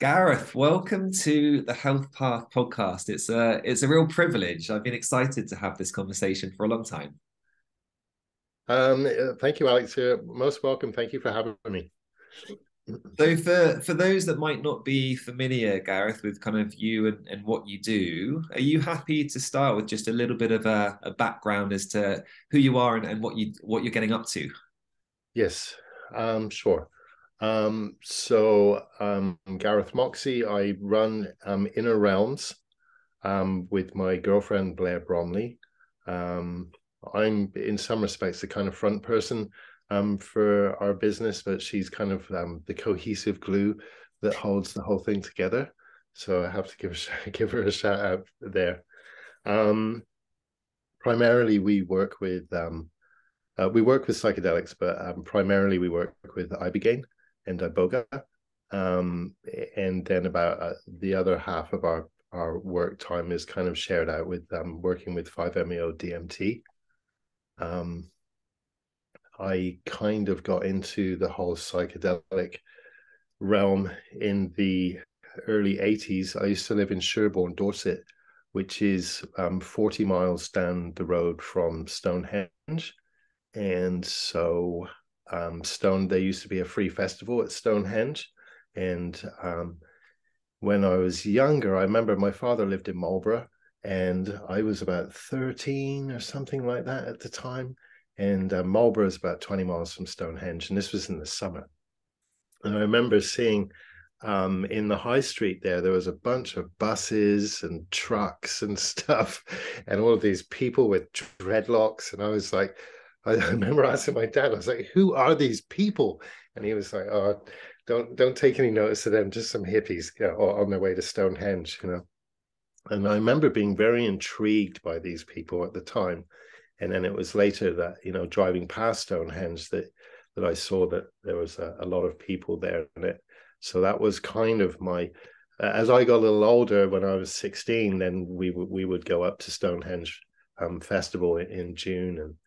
Gareth, welcome to the Health Path podcast. It's a real privilege. I've been excited to have this conversation for a long time. Thank you, Alex. You're most welcome. Thank you for having me. So for those that might not be familiar, Gareth, with kind of you and what you do, are you happy to start with just a little bit of a background as to who you are and what you're getting up to? Yes, sure. I'm Gareth Moxey. I run Inner Realms with my girlfriend Blair Bromley. Um, I'm in some respects the kind of front person for our business, but she's kind of the cohesive glue that holds the whole thing together. So I have to give her a shout out there. Um, Primarily, we work with psychedelics, but primarily we work with ibogaine and iboga, um, and then about the other half of our work time is kind of shared out with working with 5-MeO DMT. Um, I kind of got into the whole psychedelic realm in the early 80s. I used to live in Sherborne, Dorset, which is 40 miles down the road from Stonehenge. And so there used to be a free festival at Stonehenge. And when I was younger, I remember my father lived in Marlborough, and I was about 13 or something like that at the time. And Marlborough is about 20 miles from Stonehenge, and this was in the summer. And I remember seeing in the high street there was a bunch of buses and trucks and stuff, and all of these people with dreadlocks. And I was like, I remember asking my dad, I was like, who are these people? And he was like, oh, don't take any notice of them, just some hippies, on their way to Stonehenge. And I remember being very intrigued by these people at the time. And then it was later that, driving past Stonehenge that I saw that there was a lot of people there in it. So that was kind of my, as I got a little older, when I was 16, then we would go up to Stonehenge festival in June, and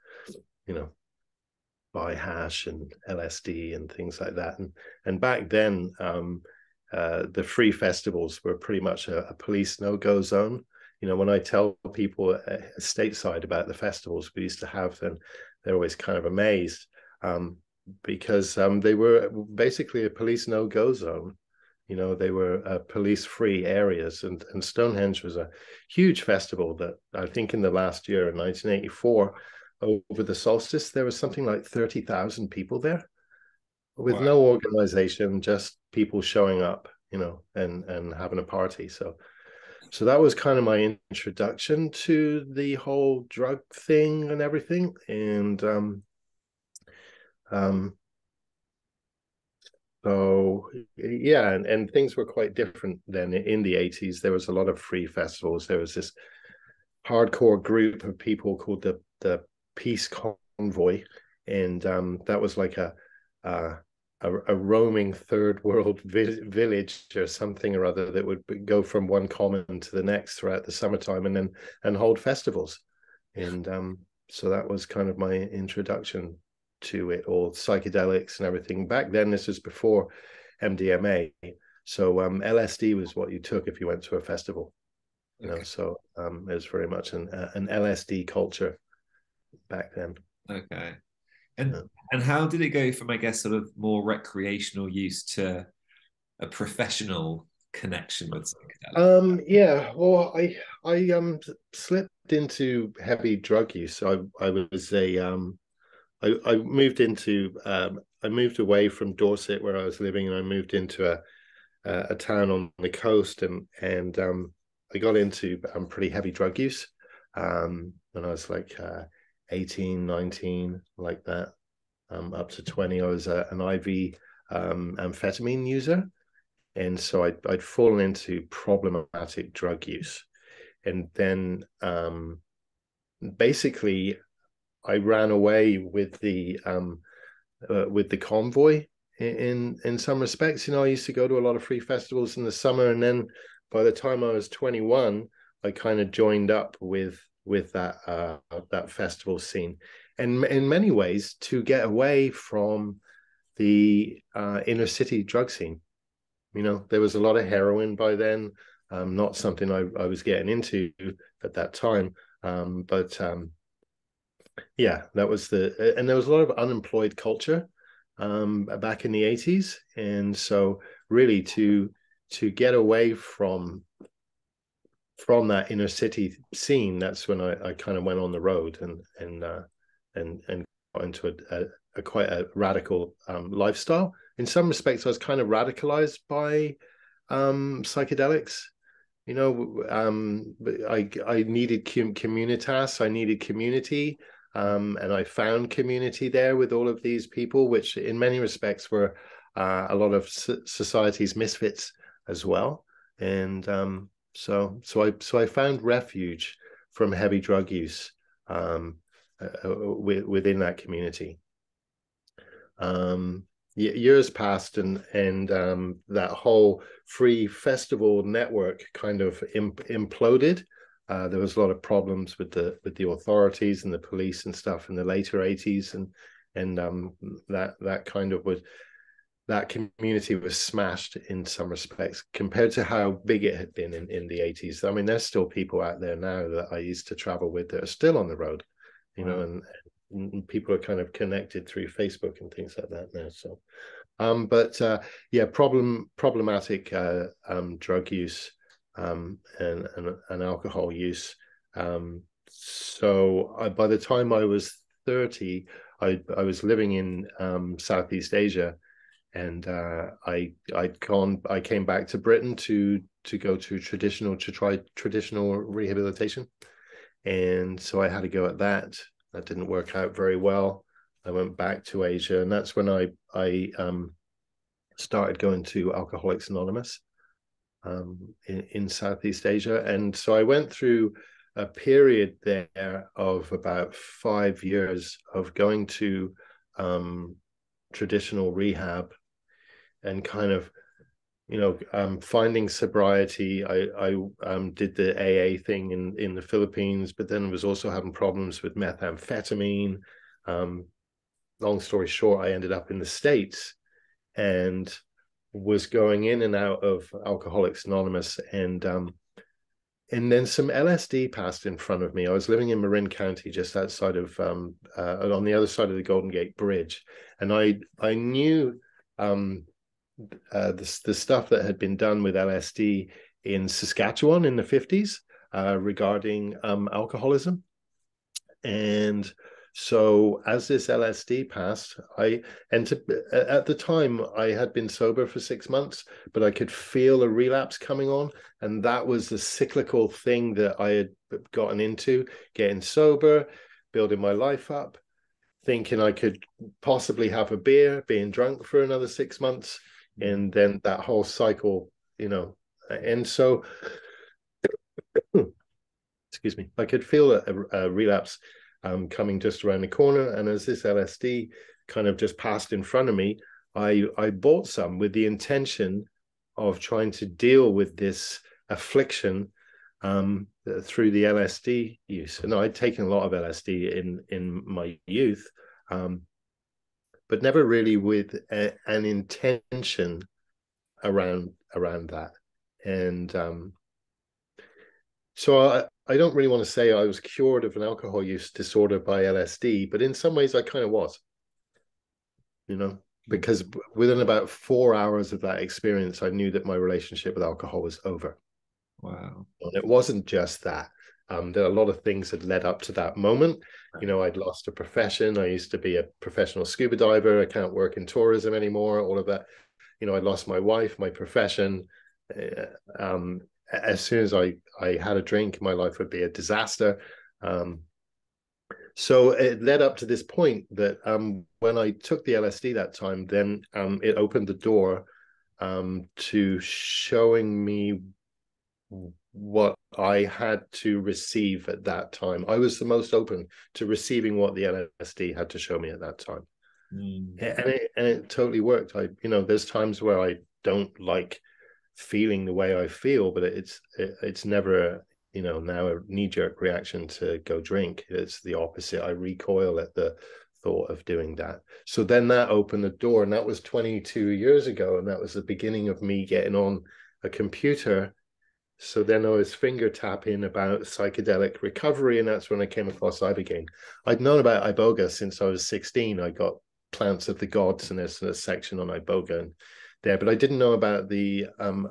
buy hash and LSD and things like that. And back then, the free festivals were pretty much a police no-go zone. When I tell people stateside about the festivals we used to have, then they're always kind of amazed, because they were basically a police no-go zone. They were police-free areas, and Stonehenge was a huge festival that I think in the last year, in 1984, over the solstice, there was something like 30,000 people there with Wow. no organization, just people showing up, and having a party. So that was kind of my introduction to the whole drug thing and everything. And um, so yeah, and things were quite different then in the 80s. There was a lot of free festivals. There was this hardcore group of people called the Peace Convoy, and that was like a a roaming third world village or something or other that would go from one common to the next throughout the summertime, and hold festivals. And so that was kind of my introduction to it all, psychedelics and everything. Back then, this was before MDMA, so LSD was what you took if you went to a festival. Okay. So it was very much an LSD culture back then. Okay. And Yeah. and how did it go from, I guess, sort of more recreational use to a professional connection with psychedelics? Yeah, well, I slipped into heavy drug use. I was a I moved into I moved away from Dorset where I was living, and I moved into a town on the coast, and I got into pretty heavy drug use when I was like 18, 19, like that, up to 20. I was an IV amphetamine user, and so I'd fallen into problematic drug use. And then basically I ran away with the convoy in some respects. I used to go to a lot of free festivals in the summer, and then by the time I was 21, I kind of joined up with that festival scene, and in many ways to get away from the inner city drug scene. You know, there was a lot of heroin by then. Not something I was getting into at that time. But yeah, that was and there was a lot of unemployed culture back in the 80s. And so really to get away from that inner city scene, that's when I kind of went on the road and got into a quite a radical lifestyle. In some respects, I was kind of radicalized by psychedelics. You know, I needed communitas, I needed community, and I found community there with all of these people, which in many respects were a lot of society's misfits as well. And so I found refuge from heavy drug use within that community. Years passed, and that whole free festival network kind of imploded. There was a lot of problems with the authorities and the police and stuff in the later 80s, and that kind of was, that community was smashed in some respects compared to how big it had been in the 80s. I mean, there's still people out there now that I used to travel with that are still on the road, you know, and people are kind of connected through Facebook and things like that now. So, yeah, problematic drug use and alcohol use. So by the time I was 30, I was living in Southeast Asia, and I came back to Britain to try traditional rehabilitation, and so I had to go at that. That didn't work out very well. I went back to Asia, and that's when I started going to Alcoholics Anonymous in Southeast Asia. And so I went through a period there of about 5 years of going to traditional rehab and kind of, you know, finding sobriety. I did the AA thing in the Philippines, but then was also having problems with methamphetamine. Long story short, I ended up in the States and was going in and out of Alcoholics Anonymous, and then some LSD passed in front of me. I was living in Marin County, just outside of on the other side of the Golden Gate Bridge, and I knew the stuff that had been done with LSD in Saskatchewan in the 50s regarding alcoholism. And so as this LSD passed, at the time I had been sober for 6 months, but I could feel a relapse coming on. And that was the cyclical thing that I had gotten into, getting sober, building my life up, thinking I could possibly have a beer, being drunk for another 6 months. And then that whole cycle, you know, and so, excuse me, I could feel a relapse coming just around the corner. And as this LSD kind of just passed in front of me, I bought some with the intention of trying to deal with this affliction through the LSD use. And I'd taken a lot of LSD in my youth, but never really with an intention around that. And so I don't really want to say I was cured of an alcohol use disorder by LSD, but in some ways I kind of was, you know, because within about 4 hours of that experience, I knew that my relationship with alcohol was over. Wow. And it wasn't just that. There are a lot of things that led up to that moment. You know, I'd lost a profession. I used to be a professional scuba diver. I can't work in tourism anymore, all of that. You know, I lost my wife, my profession. As soon as I had a drink, my life would be a disaster. So it led up to this point that when I took the LSD that time, then it opened the door to showing me what I had to receive at that time. I was the most open to receiving what the LSD had to show me at that time. And it totally worked. You know, there's times where I don't like feeling the way I feel, but it's never, you know, now a knee-jerk reaction to go drink. It's the opposite. I recoil at the thought of doing that. So then that opened the door, and that was 22 years ago, and that was the beginning of me getting on a computer. So then I was finger tapping about psychedelic recovery, and that's when I came across Ibogaine. I'd known about Iboga since I was 16. I got Plants of the Gods, and there's a section on Iboga and there, but I didn't know about the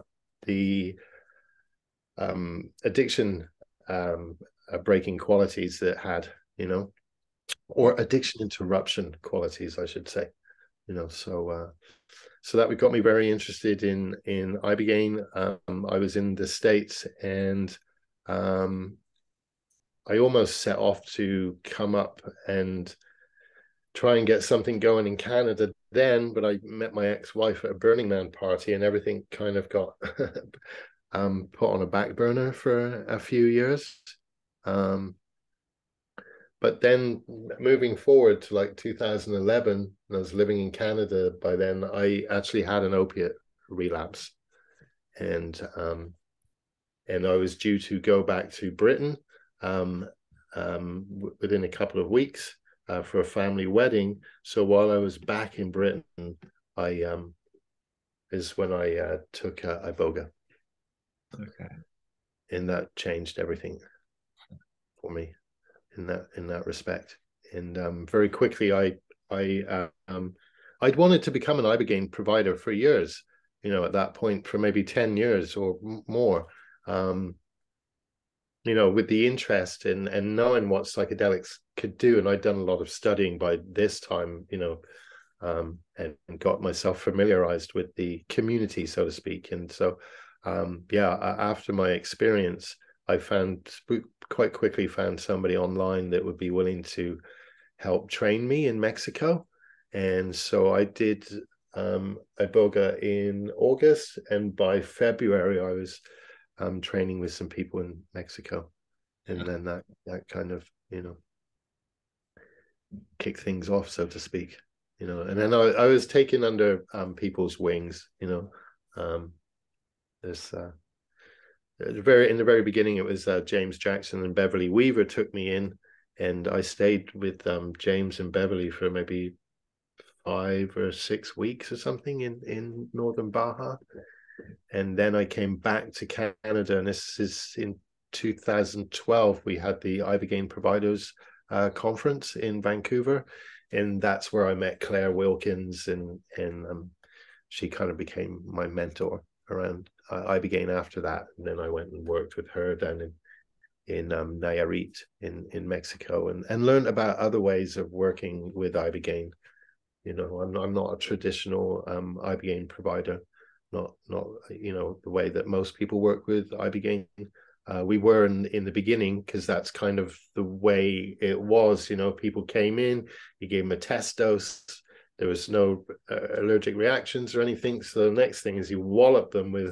addiction breaking qualities that it had, or addiction interruption qualities, I should say, so that got me very interested in Ibogaine. I was in the States, and I almost set off to come up and try and get something going in Canada then, but I met my ex-wife at a Burning Man party, and everything kind of got put on a back burner for a few years. But then moving forward to like 2011, I was living in Canada by then, I actually had an opiate relapse. And I was due to go back to Britain within a couple of weeks for a family wedding. So while I was back in Britain, is when I took Iboga. Okay. And that changed everything for me in that respect. And very quickly, I'd wanted to become an Ibogaine provider for years, at that point, for maybe 10 years or more, with the interest and knowing what psychedelics could do. And I'd done a lot of studying by this time, and got myself familiarized with the community, so to speak. And so, after my experience, I quite quickly found somebody online that would be willing to help train me in Mexico. And so I did Iboga in August, and by February I was training with some people in Mexico. And then that kind of, kicked things off, so to speak. And then I was taken under people's wings. There's in the very beginning, it was James Jackson and Beverly Weaver took me in, and I stayed with James and Beverly for maybe 5 or 6 weeks or something in northern Baja. And then I came back to Canada, and this is in 2012. We had the Ibogaine Providers conference in Vancouver, and that's where I met Claire Wilkins, and she kind of became my mentor around Ibogaine after that. And then I went and worked with her down in Nayarit in Mexico, and learned about other ways of working with Ibogaine. I'm not a traditional Ibogaine provider, not the way that most people work with Ibogaine. We were in the beginning, because that's kind of the way it was. People came in, you gave them a test dose, there was no allergic reactions or anything. So the next thing is you wallop them with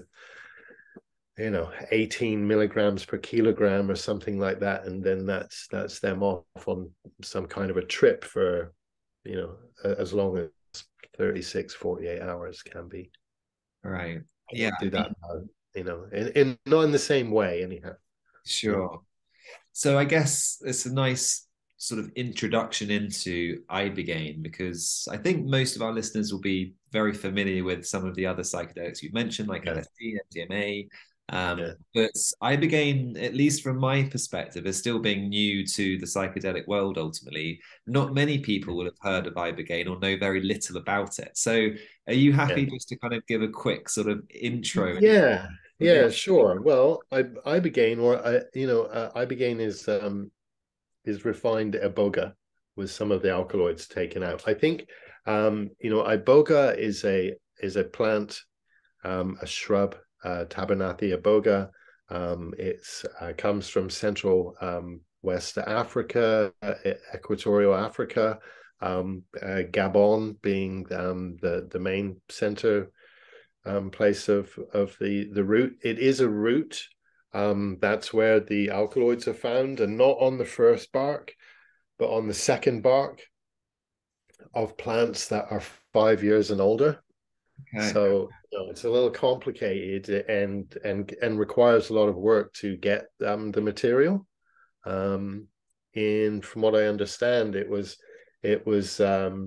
18 milligrams per kilogram or something like that, and then that's them off on some kind of a trip for as long as 36, 48 hours can be. Right. Yeah, do that in not in the same way anyhow. Sure. So I guess it's a nice sort of introduction into Ibogaine, because I think most of our listeners will be very familiar with some of the other psychedelics you've mentioned, like LSD, MDMA. But Ibogaine, at least from my perspective, is still being new to the psychedelic world. Ultimately, not many people will have heard of Ibogaine or know very little about it. So are you happy just to kind of give a quick sort of intro? Yeah, sure. Well, Ibogaine, or Ibogaine is refined Iboga with some of the alkaloids taken out. I think Iboga is a plant, a shrub, Tabernathi iboga. It's comes from central West Africa, Equatorial Africa, Gabon being the main center place of the root. It is a root. That's where the alkaloids are found, and not on the first bark, but on the second bark of plants that are 5 years and older. Okay. So it's a little complicated and requires a lot of work to get the material. And from what I understand, it was It was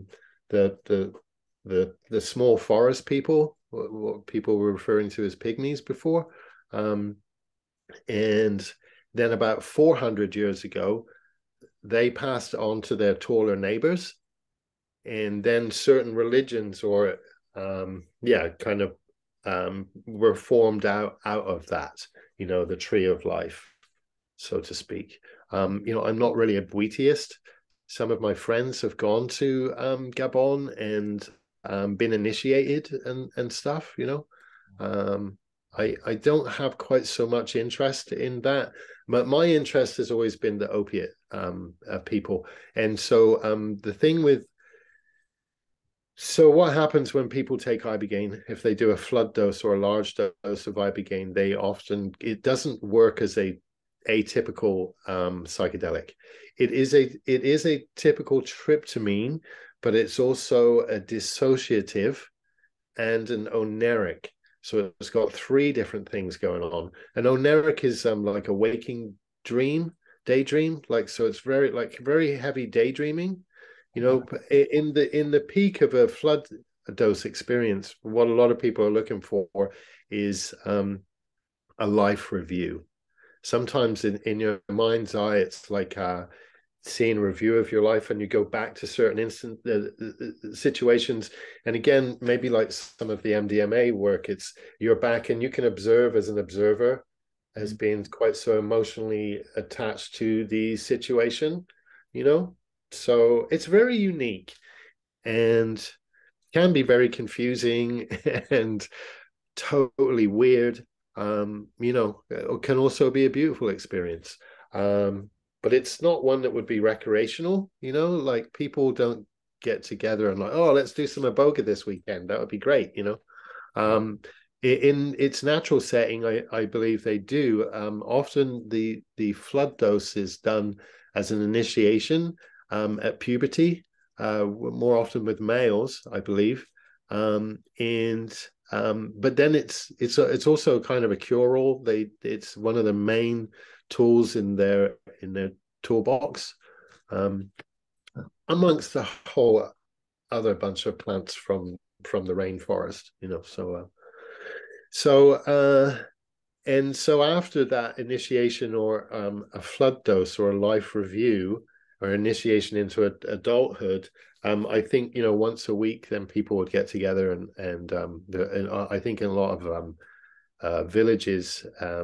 the small forest people, what people were referring to as pygmies before. And then about 400 years ago, they passed on to their taller neighbors. And then certain religions or kind of were formed out of that, the tree of life, so to speak. I'm not really a Bouitiste. Some of my friends have gone to Gabon and been initiated and stuff. I don't have quite so much interest in that, but my interest has always been the opiate people. And so the thing with so what happens when people take Ibogaine? If they do a flood dose or a large dose of Ibogaine, it doesn't work as a atypical psychedelic. It is a typical tryptamine, but it's also a dissociative and an oneric. So it's got three different things going on. An oneric is like a waking daydream. So it's very heavy daydreaming. In the peak of a flood dose experience, what a lot of people are looking for is a life review. Sometimes in your mind's eye, it's like seeing a review of your life, and you go back to certain situations. And again, maybe like some of the MDMA work, it's you're back and you can observe as an observer, as being quite so emotionally attached to the situation, So it's very unique and can be very confusing and totally weird. It can also be a beautiful experience. But it's not one that would be recreational, like people don't get together and like, oh, let's do some iboga this weekend. That would be great, In its natural setting, I believe they do. Often the flood dose is done as an initiation at puberty, more often with males, I believe. But then it's also kind of a cure-all. It's one of the main tools in their toolbox, amongst a whole other bunch of plants from the rainforest. And so after that initiation or a flood dose or a life review or initiation into adulthood, I think once a week, then people would get together and I think in a lot of villages,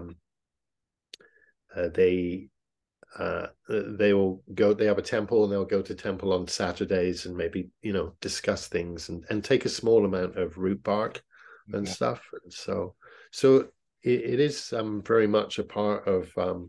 they will go. They have a temple, and they'll go to temple on Saturdays and maybe discuss things and take a small amount of root bark and stuff. And so it is very much a part of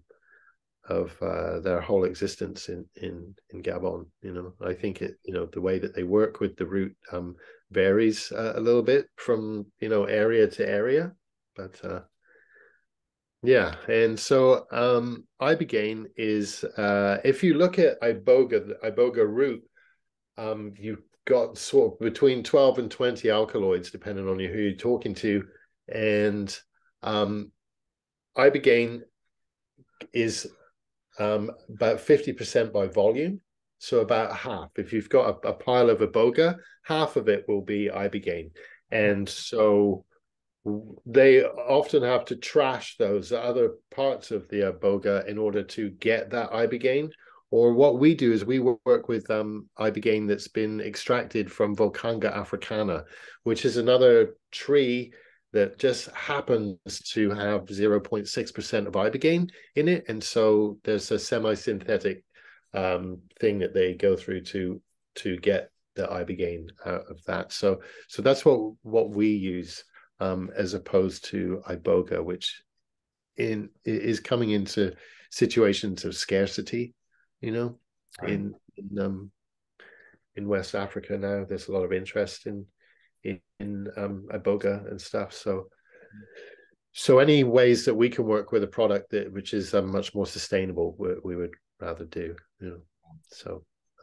their whole existence in Gabon. I think the way that they work with the root varies a little bit from area to area, but yeah. And so ibogaine is if you look at iboga, the iboga root, you've got sort of between 12 and 20 alkaloids depending on who you're talking to, and ibogaine is about 50% by volume, so about half. If you've got a pile of iboga, half of it will be ibogaine. And so they often have to trash those other parts of the iboga in order to get that ibogaine. Or what we do is we work with ibogaine that's been extracted from Volcanga africana, which is another tree that just happens to have 0.6% of ibogaine in it. And so there's a semi-synthetic thing that they go through to get the ibogaine out of that. So that's what we use as opposed to iboga, which is coming into situations of scarcity, right. In West Africa now, there's a lot of interest in iboga and stuff. So any ways that we can work with a product which is much more sustainable, we would rather do. So,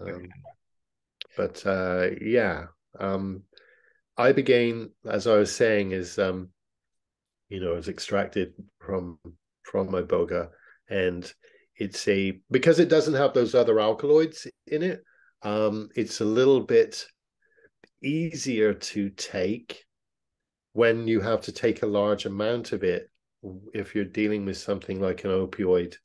but yeah, ibogaine, as I was saying, is is extracted from iboga, and because it doesn't have those other alkaloids in it. It's a little bit easier to take when you have to take a large amount of it, if you're dealing with something like an opioid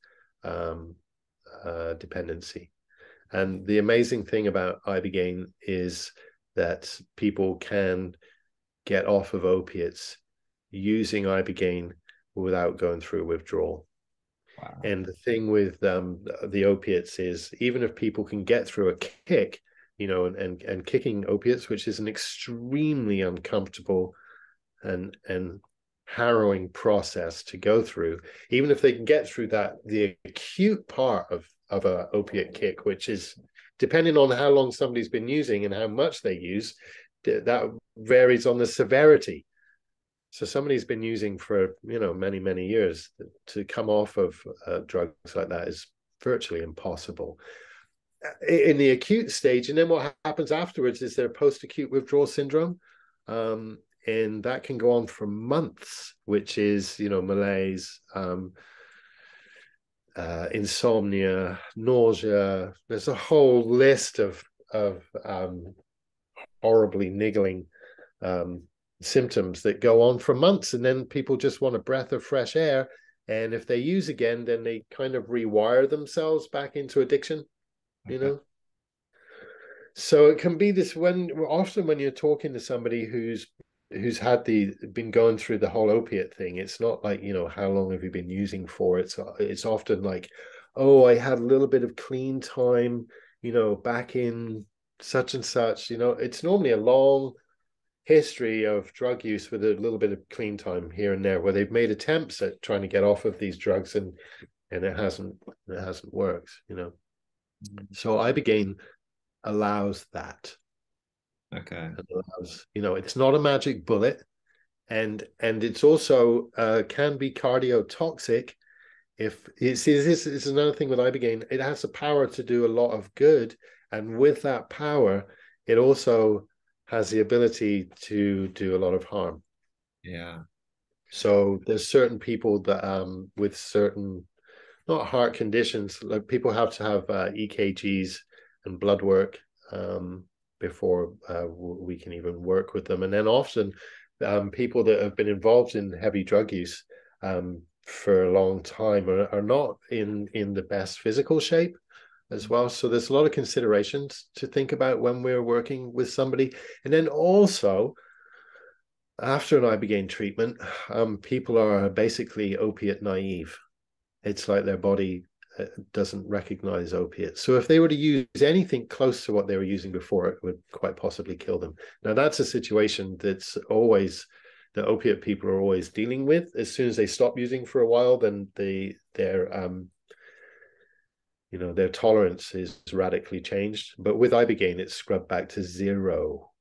dependency. And the amazing thing about Ibogaine is that people can get off of opiates using Ibogaine without going through withdrawal. Wow. And the thing with the opiates is, even if people can get through a kick, and kicking opiates, which is an extremely uncomfortable and harrowing process to go through, even if they can get through that, the acute part of a opiate kick, which is depending on how long somebody's been using and how much they use, that varies on the severity. So somebody's been using for many, many years, to come off of drugs like that is virtually impossible in the acute stage. And then what happens afterwards is their post-acute withdrawal syndrome, and that can go on for months, which is malaise, insomnia, nausea. There's a whole list of horribly niggling symptoms that go on for months, and then people just want a breath of fresh air. And if they use again, then they kind of rewire themselves back into addiction. So it can be this, when you're talking to somebody who's been going through the whole opiate thing, it's not like, how long have you been using for? It's often like, oh, I had a little bit of clean time, back in such and such. It's normally a long history of drug use with a little bit of clean time here and there, where they've made attempts at trying to get off of these drugs, and it hasn't worked. So Ibogaine allows that. Okay. It allows, it's not a magic bullet, and it's also can be cardiotoxic. If this is another thing with Ibogaine, it has the power to do a lot of good, and with that power, it also has the ability to do a lot of harm. Yeah. So there's certain people that with certain, not heart conditions, like people have to have EKGs and blood work before we can even work with them. And then often people that have been involved in heavy drug use for a long time are not in the best physical shape as well. So there's a lot of considerations to think about when we're working with somebody. And then also, after an Ibogaine treatment, people are basically opiate naive. It's like their body doesn't recognize opiates. So if they were to use anything close to what they were using before, it would quite possibly kill them. Now, that's a situation that opiate people are always dealing with. As soon as they stop using for a while, then their tolerance is radically changed. But with Ibogaine, it's scrubbed back to zero.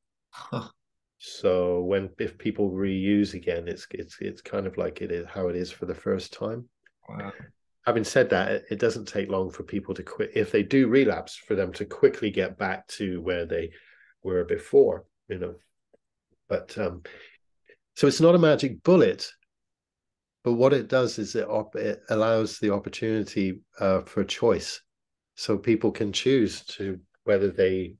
So if people reuse again, it's kind of like it is how it is for the first time. Wow. Having said that, it doesn't take long for people to quit. If they do relapse, for them to quickly get back to where they were before, But so it's not a magic bullet, but what it does is it allows the opportunity for choice. So people can choose to whether they,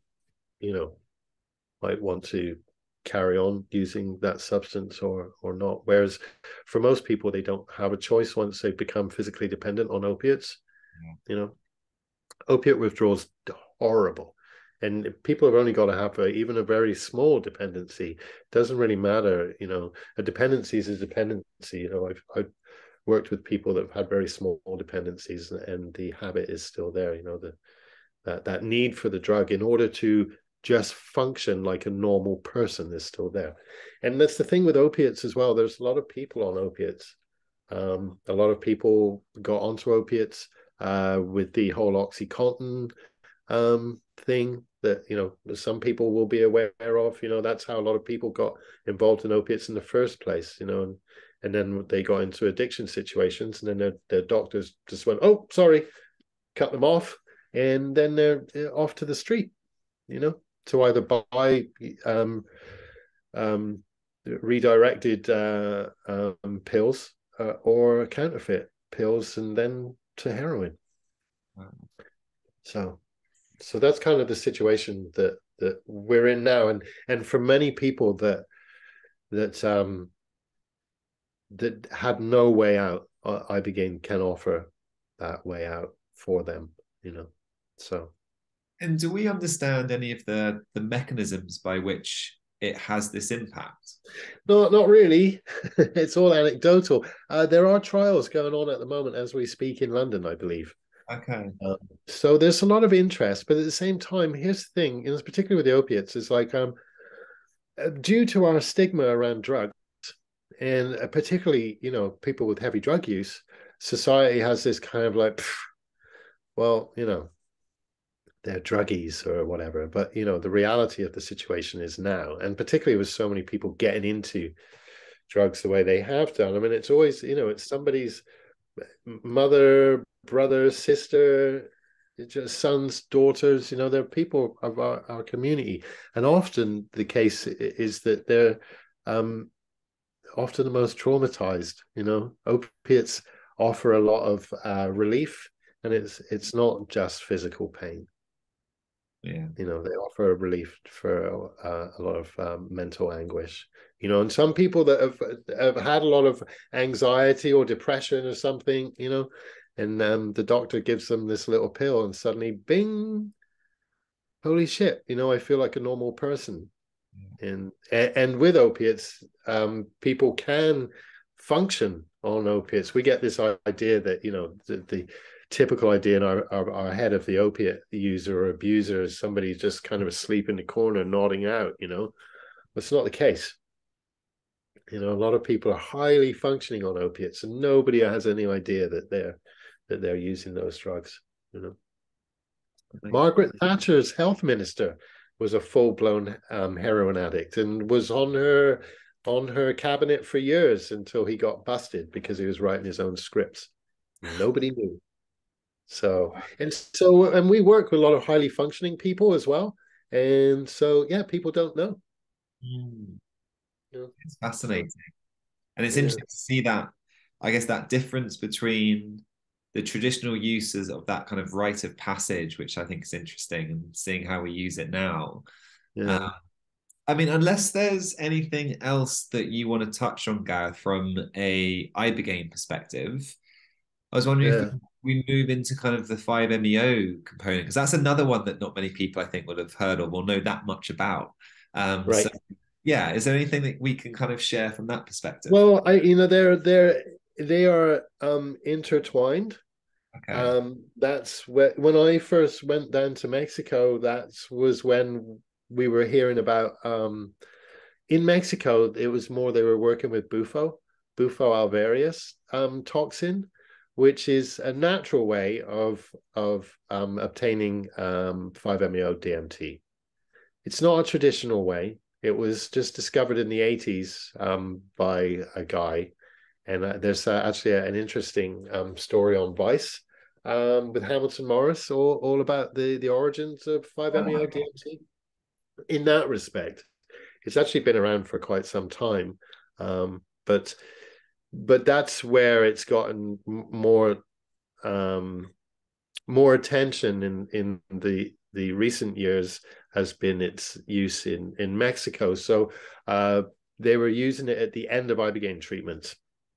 might want to carry on using that substance or not. Whereas for most people, they don't have a choice once they become physically dependent on opiates. Opiate withdrawal's horrible, and people have only got to have even a very small dependency. It doesn't really matter. A dependency is a dependency. I've worked with people that have had very small dependencies, and the habit is still there. That need for the drug in order to just function like a normal person is still there. And that's the thing with opiates as well. There's a lot of people on opiates. A lot of people got onto opiates with the whole OxyContin thing that, some people will be aware of. That's how a lot of people got involved in opiates in the first place, and then they got into addiction situations, and then their doctors just went, oh, sorry, cut them off. And then they're off to the street, to either buy redirected pills or counterfeit pills, and then to heroin. Wow. So So that's kind of the situation that we're in now, and for many people that that had no way out, ibogaine can offer that way out for them, you know. So And do we understand any of the mechanisms by which it has this impact? not really. It's all anecdotal. There are trials going on at the moment as we speak in London, I believe. Okay. So there's a lot of interest, but at the same time, here's the thing, particularly with the opiates, is like due to our stigma around drugs, and particularly, people with heavy drug use, society has this kind of like, well, they're druggies or whatever. But the reality of the situation is now, and particularly with so many people getting into drugs the way they have done. I mean, it's always, it's somebody's mother, brother, sister, just sons, daughters. They're people of our community, and often the case is that they're often the most traumatized. Opiates offer a lot of relief, and it's not just physical pain. Yeah. They offer a relief for a lot of mental anguish. And some people that have had a lot of anxiety or depression or something, and the doctor gives them this little pill, and suddenly, bing, holy shit, I feel like a normal person. And with opiates, people can function on opiates. We get this idea that the typical idea in our head of the opiate user or abuser is somebody just kind of asleep in the corner, nodding out. That's not the case. A lot of people are highly functioning on opiates, and nobody has any idea that they're using those drugs. Margaret Thatcher's health minister was a full-blown heroin addict and was on her cabinet for years until he got busted because he was writing his own scripts. Nobody knew. And we work with a lot of highly functioning people as well. And so, yeah, people don't know. It's fascinating. And it's Yeah. interesting to see that, I guess, that difference between the traditional uses of that kind of rite of passage, which I think is interesting, and seeing how we use it now. Yeah. I mean, unless there's anything else that you want to touch on, Gareth, from a ibogaine perspective, I was wondering if Yeah. we move into kind of the 5-MeO component, because that's another one that not many people, I think, would have heard of or know that much about. So, Right. yeah, is there anything that we can kind of share from that perspective? Well, they are intertwined. Okay. That's when I first went down to Mexico. That was when we were hearing about in Mexico. It was more they were working with Bufo alvarius toxin, which is a natural way of obtaining 5-MeO DMT. It's not a traditional way. It was just discovered in the 80s by a guy. And there's actually an interesting story on Vice with Hamilton Morris, all about the origins of 5-MeO DMT. In that respect, it's actually been around for quite some time, but that's where it's gotten more attention in the recent years has been its use in Mexico. So they were using it at the end of ibogaine treatment.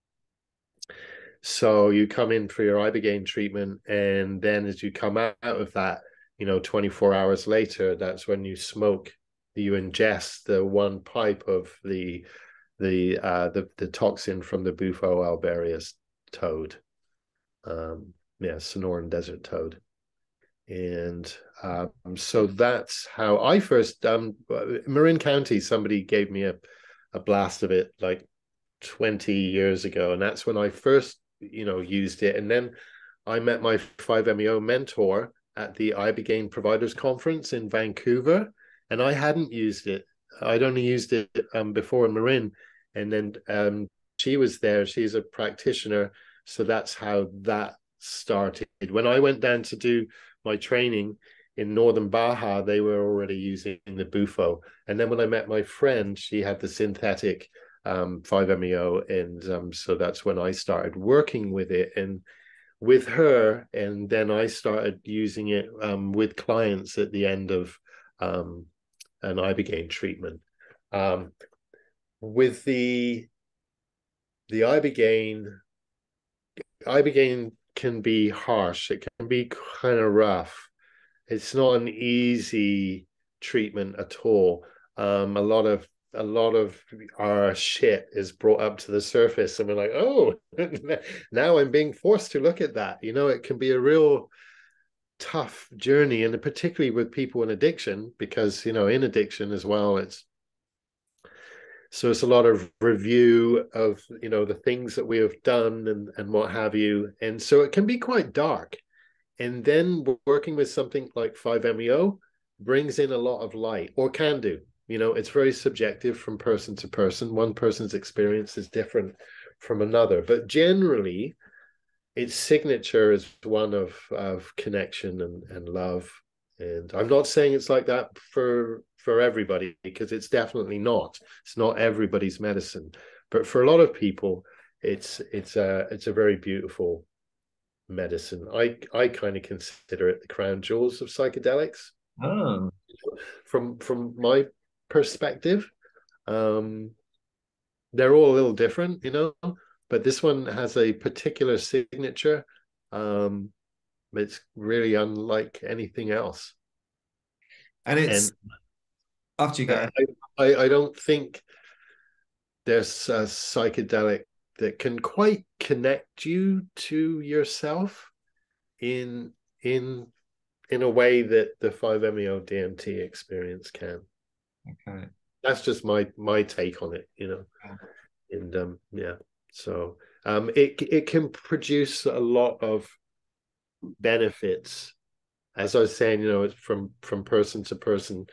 So you come in for your ibogaine treatment, and then as you come out of that, 24 hours later, that's when you ingest the one pipe of the toxin from the Bufo alvarius toad, Sonoran desert toad. And so that's how I first Marin County, somebody gave me a blast of it like 20 years ago, and that's when I first used it. And then I met my 5-MeO mentor at the ibogaine providers conference in Vancouver, and I hadn't used it. I'd only used it before in Marin, and then she was there. She's a practitioner, so that's how that started. When I went down to do my training in northern Baja, they were already using the Bufo. And then when I met my friend, she had the synthetic 5-MeO, and so that's when I started working with it. And with her, and then I started using it with clients at the end of an Ibogaine treatment. With the Ibogaine can be harsh. It can be kind of rough. It's not an easy treatment at all. A lot of our shit is brought up to the surface, and we're like, oh, now I'm being forced to look at that. You know, it can be a real tough journey, and particularly with people in addiction, because you know, in addiction as well, it's a lot of review of, you know, the things that we have done and what have you, and so it can be quite dark. And then working with something like 5-MeO brings in a lot of light, or can do. You know, it's very subjective from person to person. One person's experience is different from another, but generally its signature is one of connection and love. And I'm not saying it's like that for everybody, because it's definitely not. It's not everybody's medicine, but for a lot of people, it's a very beautiful medicine. I kind of consider it the crown jewels of psychedelics. Oh. From my perspective, they're all a little different, you know, but this one has a particular signature. It's really unlike anything else. And it's after you go. I don't think there's a psychedelic that can quite connect you to yourself in a way that the 5-MeO DMT experience can. Okay. That's just my take on it, you know. And yeah, so it can produce a lot of benefits, as I was saying, you know, it's from person to person.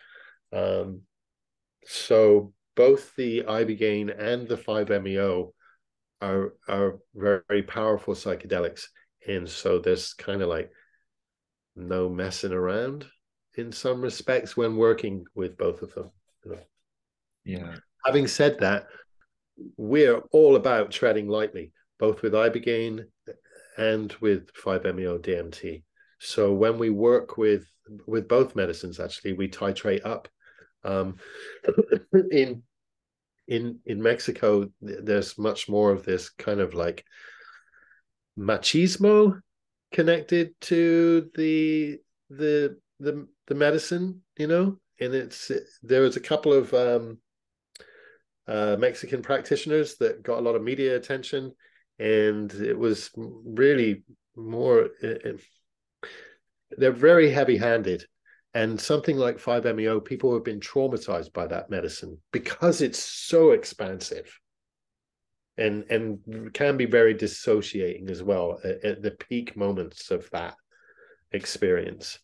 So both the Ibogaine and the 5-MeO are very, very powerful psychedelics, and so there's kind of like no messing around in some respects when working with both of them. You know? Yeah. Having said that, we're all about treading lightly, both with Ibogaine and with 5-MeO DMT. So when we work with both medicines, actually, we titrate up. In Mexico, there's much more of this kind of like machismo connected to the medicine, you know, and there was a couple of Mexican practitioners that got a lot of media attention, and it was really more. They're very heavy-handed, and something like 5-MeO, people have been traumatized by that medicine because it's so expansive, and can be very dissociating as well at the peak moments of that experience.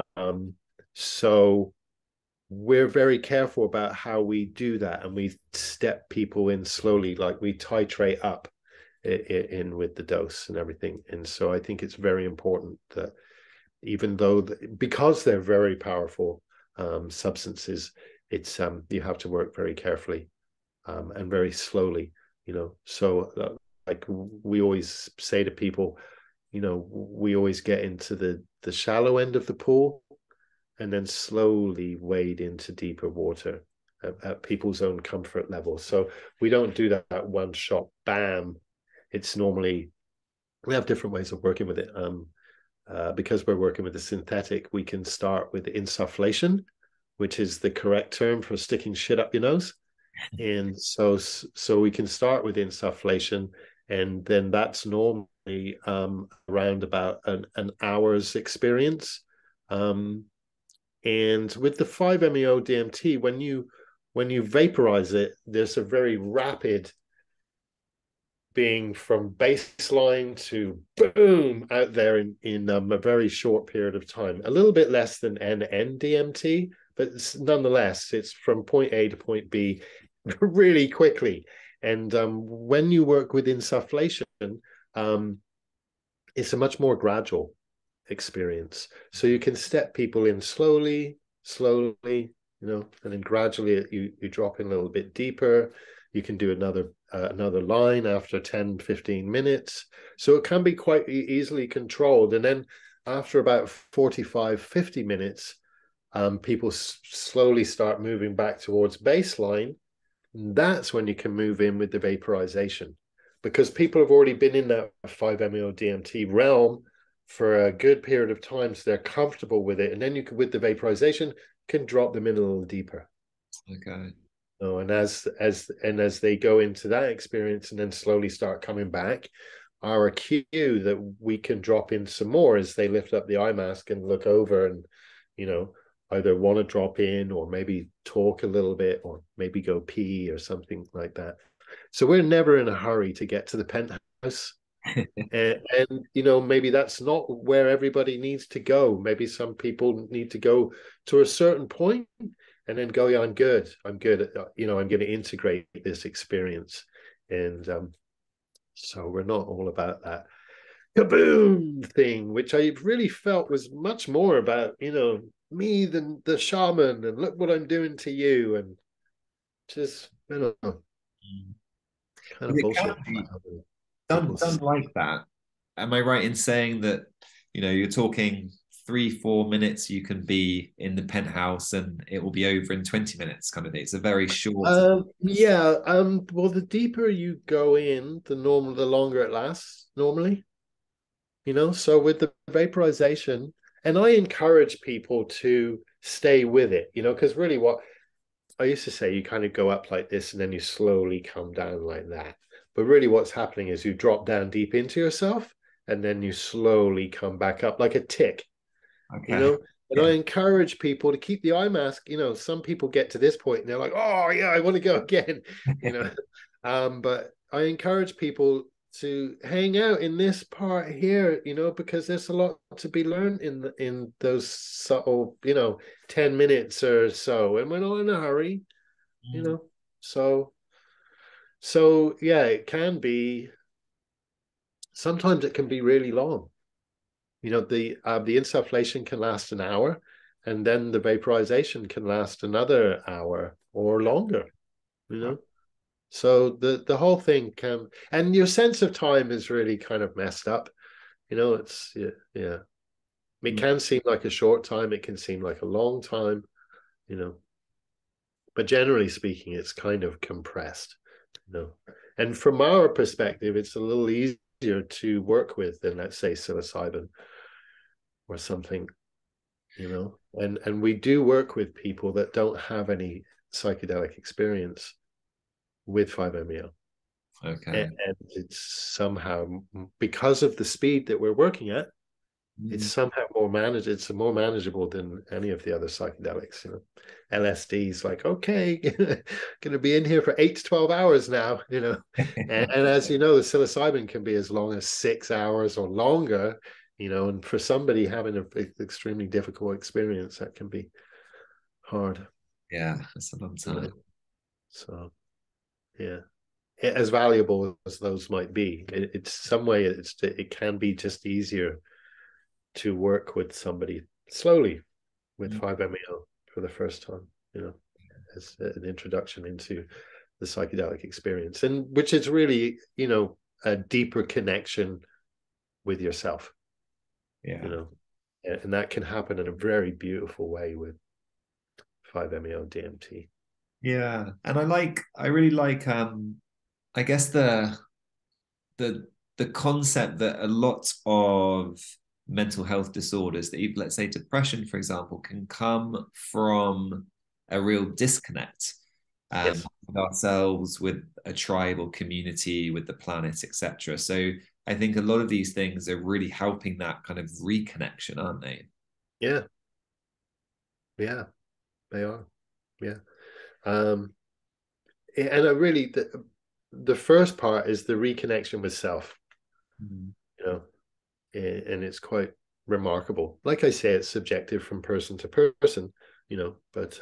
So we're very careful about how we do that, and we step people in slowly, like we titrate up in with the dose and everything. And so I think it's very important that even though because they're very powerful substances, it's you have to work very carefully and very slowly, you know. So like we always say to people, you know, we always get into the shallow end of the pool and then slowly wade into deeper water at people's own comfort level. So we don't do that one shot, bam. It's normally, we have different ways of working with it. Because we're working with a synthetic, we can start with insufflation, which is the correct term for sticking shit up your nose. And so we can start with insufflation, and then that's normally around about an hour's experience. And with the 5-MeO DMT, when you vaporize it, there's a very rapid being from baseline to boom out there in a very short period of time. A little bit less than NN-DMT, but nonetheless, it's from point A to point B really quickly. And when you work with insufflation, it's a much more gradual experience. So you can step people in slowly, you know, and then gradually you drop in a little bit deeper. You can do another line after 10, 15 minutes. So it can be quite easily controlled. And then after about 45, 50 minutes, people slowly start moving back towards baseline. That's when you can move in with the vaporization, because people have already been in that 5-MeO DMT realm for a good period of time, so they're comfortable with it. And then you can, with the vaporization, can drop them in a little deeper. Okay. Oh, and as they go into that experience and then slowly start coming back, our cue that we can drop in some more as they lift up the eye mask and look over and, either want to drop in or maybe talk a little bit or maybe go pee or something like that. So we're never in a hurry to get to the penthouse. and maybe that's not where everybody needs to go. Maybe some people need to go to a certain point and then go, yeah, I'm good. I'm going to integrate this experience. And so we're not all about that kaboom thing, which I really felt was much more about, me than the shaman and look what I'm doing to you, and just, kind of It can bullshit. be done like that. Am I right in saying that, you're talking 3-4 minutes, you can be in the penthouse and it will be over in 20 minutes kind of thing? It's a very short. Yeah. Well, the deeper you go in, the longer it lasts normally. So with the vaporization, and I encourage people to stay with it, because really what I used to say, you kind of go up like this and then you slowly come down like that. But really what's happening is you drop down deep into yourself and then you slowly come back up like a tick, Okay. And I encourage people to keep the eye mask. Some people get to this point and they're like, oh yeah, I want to go again, but I encourage people to hang out in this part here, because there's a lot to be learned in those subtle, 10 minutes or so, and we're not in a hurry, so yeah, it can be, sometimes it can be really long. The insufflation can last an hour, and then the vaporization can last another hour or longer, So the whole thing can, and your sense of time is really kind of messed up. It's yeah. It can seem like a short time, it can seem like a long time, but generally speaking, it's kind of compressed, And from our perspective, it's a little easier to work with than, let's say, psilocybin or something, and we do work with people that don't have any psychedelic experience with 5-MeO. Okay. And it's somehow, because of the speed that we're working at, it's somehow more managed. It's more manageable than any of the other psychedelics. LSD is like, okay, going to be in here for 8 to 12 hours now. And as you know, the psilocybin can be as long as 6 hours or longer. And for somebody having an extremely difficult experience, that can be hard. Yeah, it's a long time. So, yeah, as valuable as those might be, it's some way it can be just easier to work with somebody slowly with 5-MeO for the first time, as an introduction into the psychedelic experience, and which is really, a deeper connection with yourself. Yeah. And that can happen in a very beautiful way with 5-MeO DMT. Yeah. And I really like I guess the concept that a lot of mental health disorders, that let's say depression, for example, can come from a real disconnect Yes. with ourselves, with a tribal community, with the planet, etc. So I think a lot of these things are really helping that kind of reconnection, aren't they? Yeah. Yeah, they are. Yeah. And I really, the first part is the reconnection with self, and it's quite remarkable. Like I say, it's subjective from person to person, but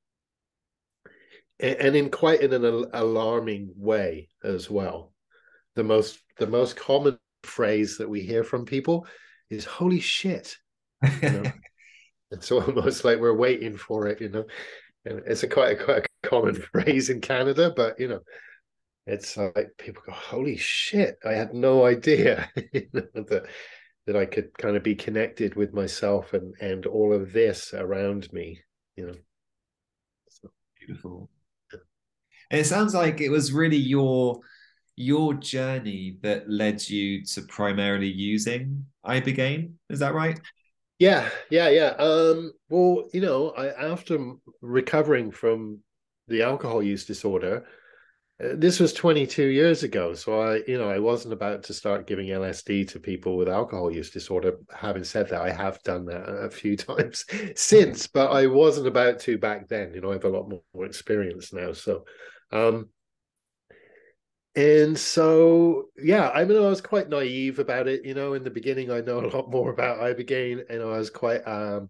and in quite in an alarming way as well. The most common phrase that we hear from people is "Holy shit!" It's almost like we're waiting for it, And it's quite a common phrase in Canada, but it's like people go, holy shit, I had no idea that I could kind of be connected with myself and all of this around me, you know. So, Beautiful. And it sounds like it was really your journey that led you to primarily using Ibogaine. Is that right? yeah. Well, after recovering from the alcohol use disorder, this was 22 years ago. So I wasn't about to start giving LSD to people with alcohol use disorder. Having said that, I have done that a few times since, but I wasn't about to back then. I have a lot more experience now. So, um, and so, yeah, I mean, I was quite naive about it. In the beginning, I know a lot more about Ibogaine, and I was quite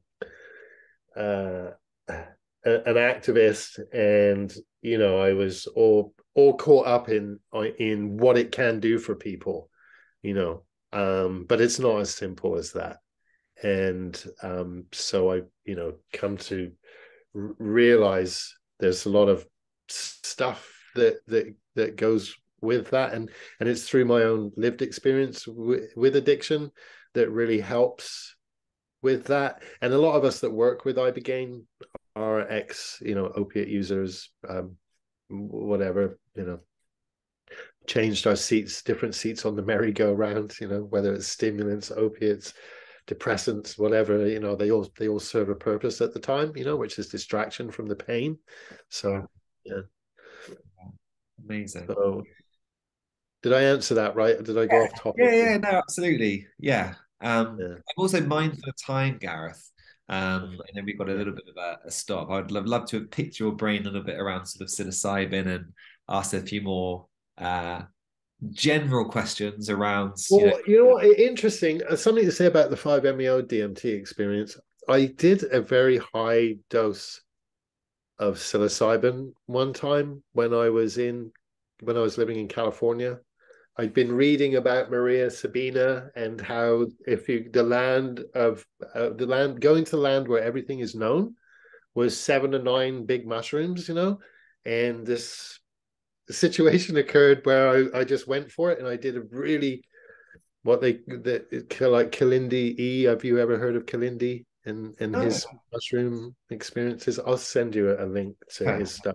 uh, an activist, and I was all caught up in what it can do for people. But it's not as simple as that. And so I come to realize there's a lot of stuff that goes with that, and it's through my own lived experience with addiction that really helps with that. And a lot of us that work with Ibogaine are ex opiate users, whatever, changed our seats, different seats on the merry-go-round, whether it's stimulants, opiates, depressants, whatever, they all serve a purpose at the time, which is distraction from the pain. So yeah. Amazing. So did I answer that right? Or did I go off Yeah, topic? yeah, no, absolutely. Yeah. Yeah. I'm also mindful of time, Gareth. And then we've got a Yeah. little bit of a stop. I'd love to have picked your brain a little bit around sort of psilocybin and asked a few more general questions around, Well, you know what? Interesting. Something to say about the 5-MeO DMT experience. I did a very high dose of psilocybin one time when I was living in California. I'd been reading about Maria Sabina and how if you the land going to land where everything is known was 7 to 9 big mushrooms, and this situation occurred where I just went for it and I did a really what they like Kalindi E. Have you ever heard of Kalindi and oh, his mushroom experiences? I'll send you a link to okay. his stuff.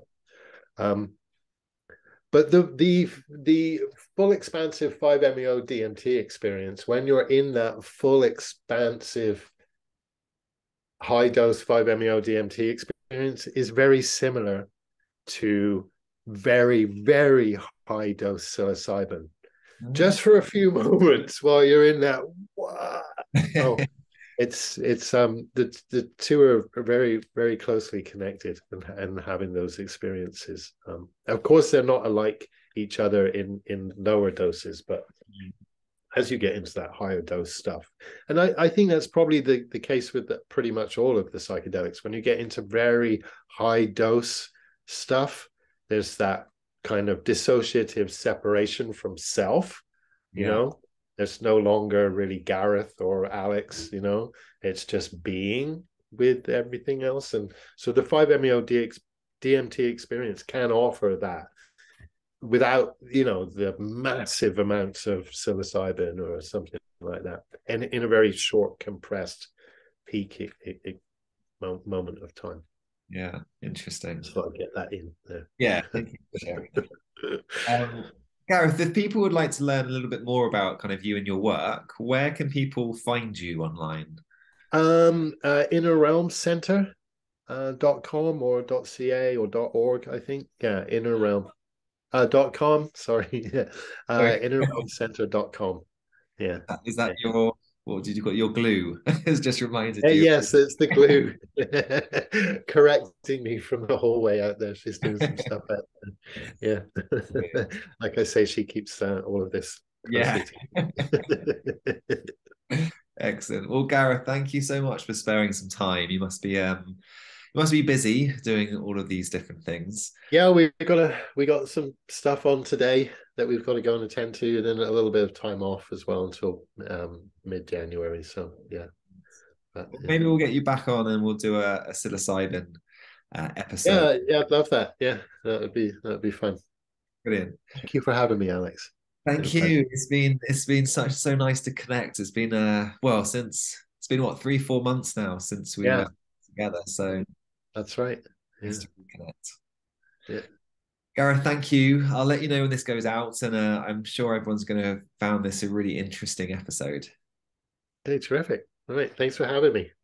But the full expansive 5-MeO DMT experience, when you're in that full expansive high dose 5-MeO DMT experience, is very similar to very, very high dose psilocybin. Just for a few moments while you're in that, wow. Oh, it's the two are very, very closely connected, and having those experiences. Of course, they're not alike each other in lower doses, but as you get into that higher dose stuff, and I think that's probably the case with pretty much all of the psychedelics. When you get into very high dose stuff, there's that kind of dissociative separation from self. Yeah. There's no longer really Gareth or Alex. It's just being with everything else. And so the 5-MeO DMT experience can offer that without the massive amounts of psilocybin or something like that, and in a very short compressed peak moment of time. Yeah, interesting. So I'll get that in there. Yeah, thank you for sharing. Gareth, if people would like to learn a little bit more about kind of you and your work, where can people find you online? Inner Realm Center .com or .ca or .org, I think. Yeah, Inner Realm .com, sorry. Yeah. Sorry. Innerrealmcenter.com. Yeah. Is that your, what did you call your glue? It's just reminded you. Yes, it's the glue correcting me from the hallway out there. She's doing some stuff out there. Yeah. Like I say, she keeps all of this Yeah. closely to Excellent. Well, Gareth, thank you so much for sparing some time. You must be busy doing all of these different things. Yeah, we got some stuff on today that we've got to go and attend to, and then a little bit of time off as well until mid-January. So yeah. But, yeah. Maybe we'll get you back on and we'll do a psilocybin episode. Yeah, I'd love that. Yeah, that would be fun. Brilliant. Thank you for having me, Alex. It's been a Thank pleasure. you. It's been so nice to connect. It's been well, since it's been what, 3-4 months now since we Yeah, were together. So that's right. nice Yeah, to reconnect. yeah. Gareth, thank you. I'll let you know when this goes out, and I'm sure everyone's going to have found this a really interesting episode. Hey, terrific. All right. Thanks for having me.